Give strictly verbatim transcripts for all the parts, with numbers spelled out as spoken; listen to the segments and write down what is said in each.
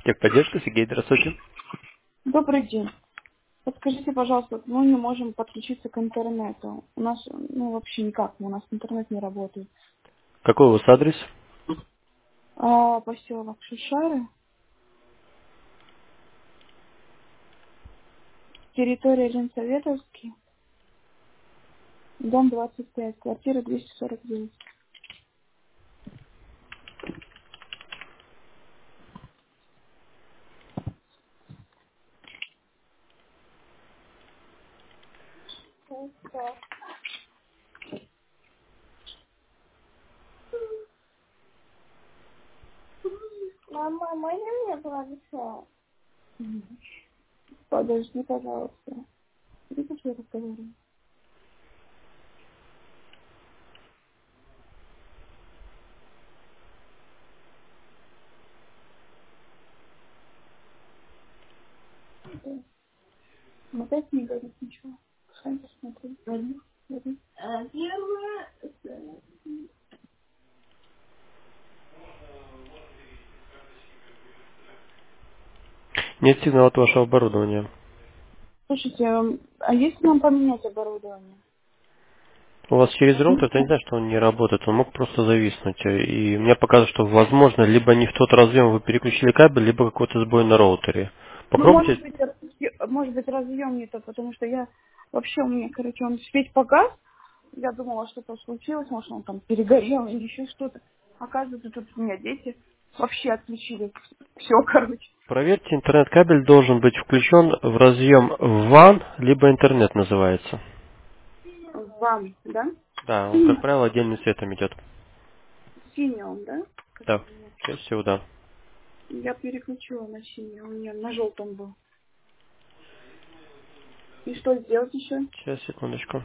Техподдержка, Сергей, здравствуйте. Добрый день. Подскажите, пожалуйста, вот мы не можем подключиться к интернету. У нас, ну, вообще никак, у нас интернет не работает. Какой у вас адрес? А, поселок Шишары, территория Ленсоветовский, дом двадцать пять, квартира двести сорок девять. Мама, можно мне планшет? Подожди, пожалуйста. Видишь, я разговариваю? Да. Опять не говорит ничего. Сами посмотри. Говори, говори. А, первое, Нет сигнала от вашего оборудования. слушайте, м, а если нам поменять оборудование? У вас через роутер, я не знаю, что он не работает, он мог просто зависнуть. И мне показывает, что возможно, либо не в тот разъем вы переключили кабель, либо какой-то сбой на роутере. Ну, может Попробуйте. быть, разъё- может быть, разъем не тот, потому что я вообще у меня, короче, он весь погас. Я думала, что-то случилось, может, он там перегорел или еще что-то. Оказывается, тут у меня дети вообще отключили все, короче. Проверьте, интернет-кабель должен быть включен в разъем ван, либо интернет называется. Вам, да? Да, он, как правило, отдельным цветом идет. Синий он, да? Да, Который у меня. чаще всего да. Я переключила на синий, у меня на желтом был. И что сделать еще? Сейчас, секундочку.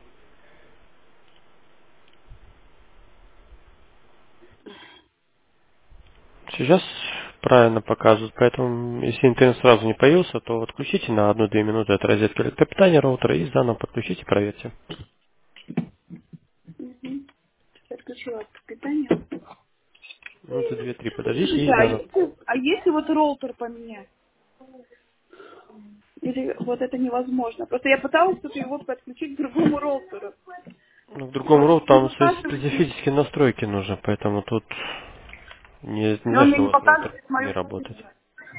Сейчас правильно показывают, поэтому если интернет сразу не появился, то отключите на одну-две минуты от розетки электропитания роутера и заново подключите, проверьте. Угу. Отключила от питания. Минуты две-три подождите Слушайте, и а заново. если, а если вот роутер поменять? Или вот это невозможно? Просто я пыталась тут его подключить к другому роутеру. Ну, в И другом вот роутере не там спе- показывает, специфические настройки нужны, поэтому тут не, не но он знаю, мне что у не вас роутер показывает не мою работает. позицию.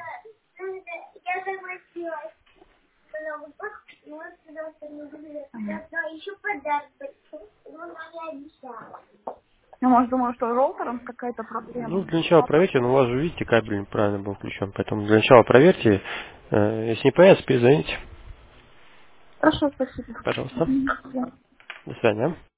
Я, может, думаю, что роутером какая-то Ну, проблема. для начала проверьте, но у вас же, видите, кабель неправильно был включен, поэтому для начала проверьте. Э, Если не появится, перезвоните. Хорошо, спасибо. Пожалуйста. Мгм. До свидания.